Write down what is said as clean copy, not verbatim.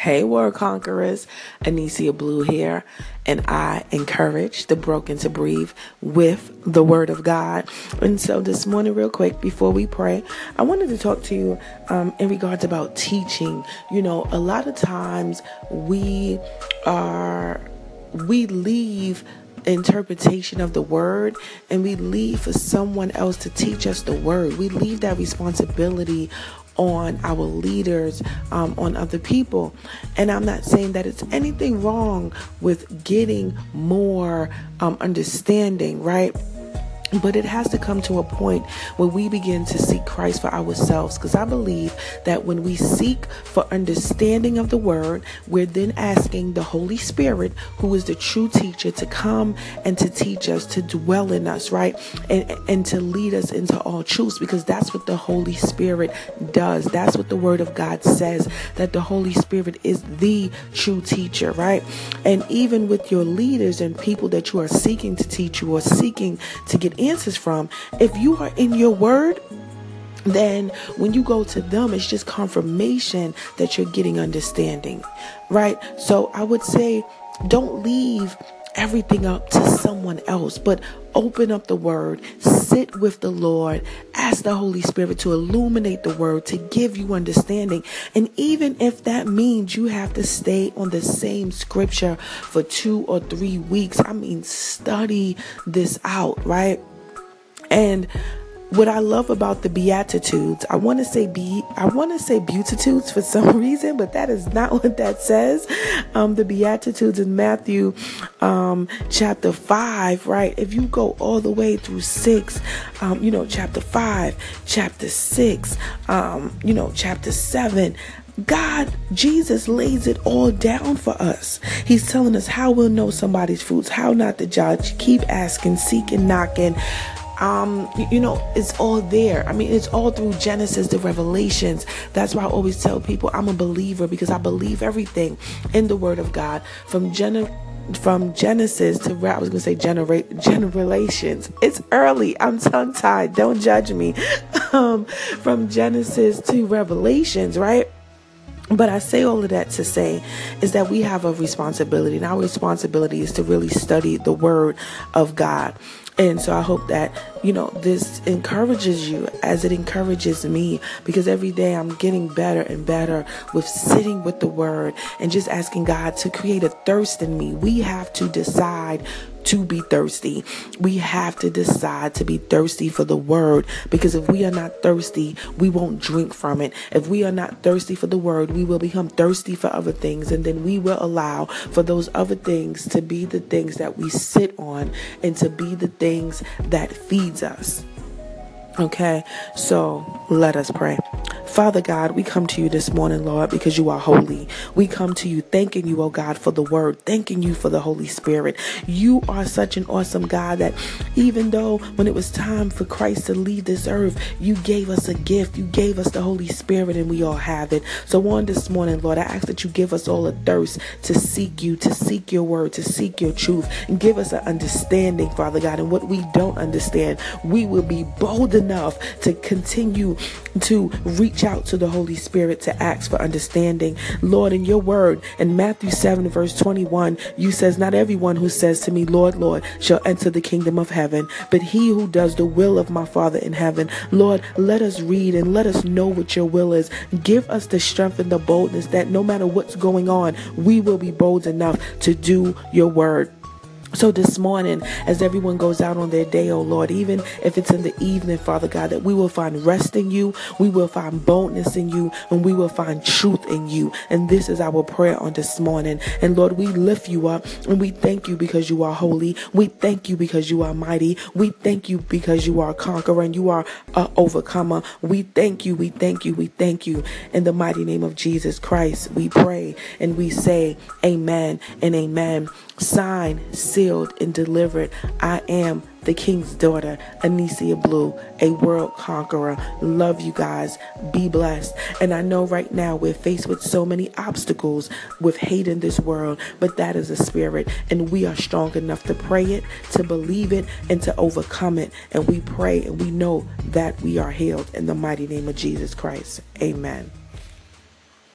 Hey, World Conquerors, Anicia Blue here, and I encourage the broken to breathe with the Word of God. And so this morning, real quick, before we pray, I wanted to talk to you in regards about teaching. You know, a lot of times we leave interpretation of the word and we leave for someone else to teach us the word. We leave that responsibility on our leaders, on other people. And I'm not saying that it's anything wrong with getting more understanding, right? But it has to come to a point where we begin to seek Christ for ourselves. Because I believe that when we seek for understanding of the word, we're then asking the Holy Spirit, who is the true teacher, to come and to teach us, to dwell in us, right? And to lead us into all truths, because that's what the Holy Spirit does. That's what the word of God says, that the Holy Spirit is the true teacher, right? And even with your leaders and people that you are seeking to teach you or seeking to get answers from, if you are in your word, then when you go to them, it's just confirmation that you're getting understanding, right? So I would say, don't leave everything up to someone else, but open up the word, sit with the Lord, ask the Holy Spirit to illuminate the word, to give you understanding. And even if that means you have to stay on the same scripture for 2 or 3 weeks, study this out, right? And what I love about the Beatitudes, I want to say Beatitudes for some reason, but that is not what that says. The Beatitudes in Matthew chapter 5, right? If you go all the way through 6, chapter 5, chapter 6, chapter 7, Jesus lays it all down for us. He's telling us how we'll know somebody's fruits, how not to judge, keep asking, seeking, knocking. It's all there. It's all through Genesis to Revelations. That's why I always tell people I'm a believer, because I believe everything in the Word of God from Genesis to Generations. It's early. I'm tongue tied. Don't judge me. From Genesis to Revelations, right? But I say all of that to say is that we have a responsibility, and our responsibility is to really study the Word of God. And so I hope that, this encourages you as it encourages me, because every day I'm getting better and better with sitting with the word and just asking God to create a thirst in me. We have to decide to be thirsty. We have to decide to be thirsty for the word, because if we are not thirsty, we won't drink from it. If we are not thirsty for the word, we will become thirsty for other things, and then we will allow for those other things to be the things that we sit on and to be the things that feeds us. Okay, so let us pray. Father God, we come to you this morning, Lord, because you are holy. We come to you thanking you, oh God, for the word, thanking you for the Holy Spirit. You are such an awesome God that even though when it was time for Christ to leave this earth, you gave us a gift. You gave us the Holy Spirit, and we all have it. So on this morning, Lord, I ask that you give us all a thirst to seek you, to seek your word, to seek your truth, and give us an understanding, Father God. And what we don't understand, we will be bold enough to continue to reach out to the Holy Spirit to ask for understanding. Lord, in your word, in Matthew 7 verse 21, you says, not everyone who says to me, Lord, Lord, shall enter the kingdom of heaven, but he who does the will of my Father in heaven. Lord, let us read and let us know what your will is. Give us the strength and the boldness that no matter what's going on, we will be bold enough to do your word. So this morning, as everyone goes out on their day, oh Lord, even if it's in the evening, Father God, that we will find rest in you, we will find boldness in you, and we will find truth in you. And this is our prayer on this morning. And Lord, we lift you up, and we thank you because you are holy. We thank you because you are mighty. We thank you because you are a conqueror and you are an overcomer. We thank you, we thank you, we thank you. In the mighty name of Jesus Christ, we pray and we say amen and amen. Signed, sealed, and delivered, I am the King's daughter, Anicia Blue, a world conqueror. Love you guys. Be blessed. And I know right now we're faced with so many obstacles with hate in this world, but that is a spirit, and we are strong enough to pray it, to believe it, and to overcome it. And we pray and we know that we are healed in the mighty name of Jesus Christ. Amen.